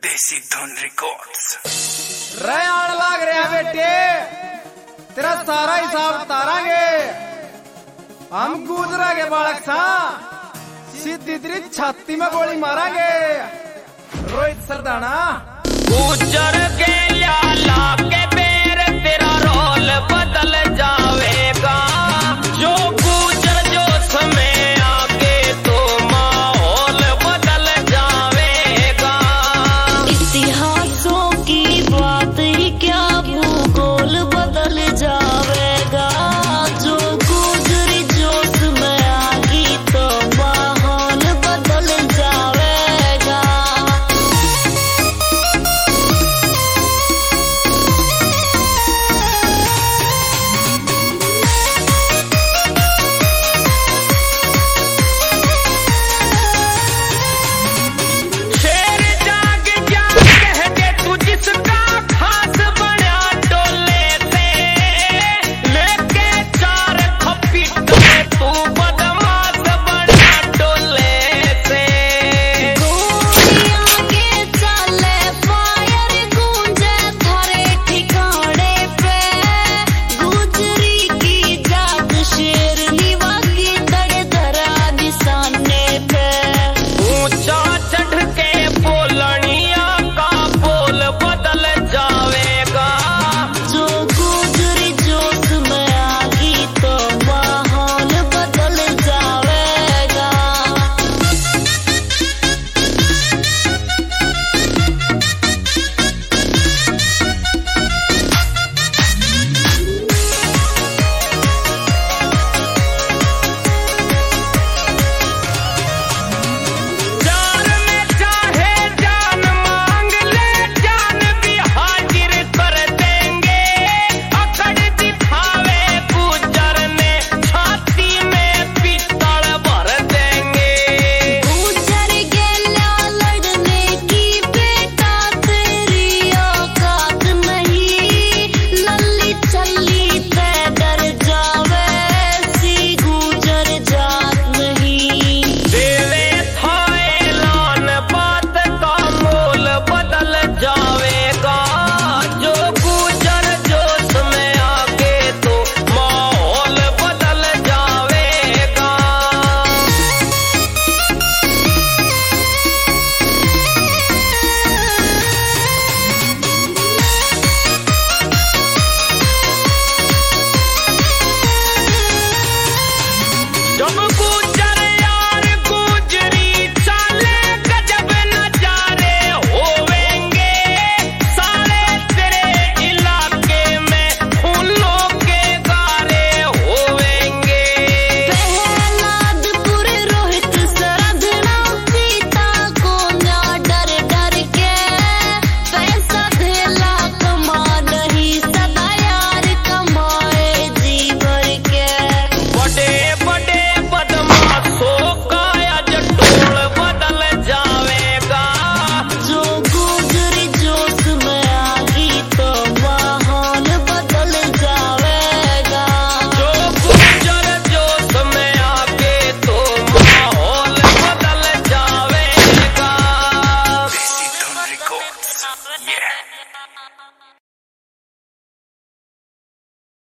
देसी धुन रिकॉर्ड्स। रे आड़ लाग रहे हैं बेटे, तेरा सारा हिसाब तारांगे हम। गुजरा के बालक सा सीधी तेरी छाती में गोली मारांगे। रोहित सरदाना गुजर के लाला के बेर तेरा रोल बदल जावेगा। जो गुजर जो समय आगे तो माहौल बदल जावेगा। इतिहास